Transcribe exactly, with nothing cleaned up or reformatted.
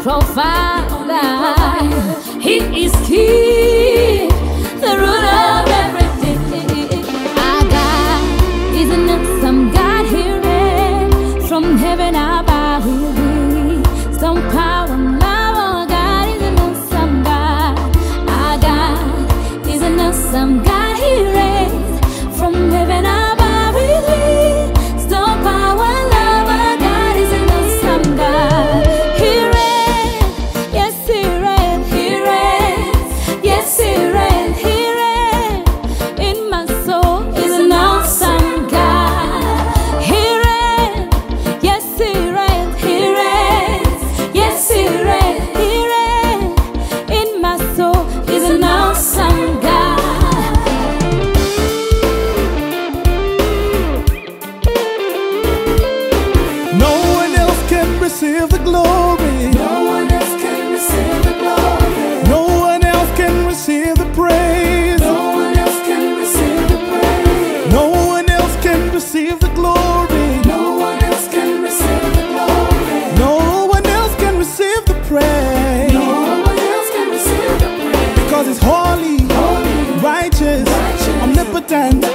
provider. He is King, the ruler of everything. Our God is an awesome God. He reigns from heaven above. Some power and love. Our God is an awesome God. Our God is an awesome God. He reigns from heaven above. Some power and love. Our God is an awesome God. He reigns, yes He reigns, He reigns, yes He reigns, He reigns. In my soul is an awesome God. He reigns, yes He reigns, He reigns, yes He reigns, He reigns. In my soul is an awesome God. No one else can receive the glory. No one else can receive the glory. No one else can receive the praise. No one else can receive the praise. No one else can receive the glory. No one else can receive the glory. No one else can receive the praise. No one else can receive the praise. Because He's holy, Holy, righteous, righteous, omnipotent,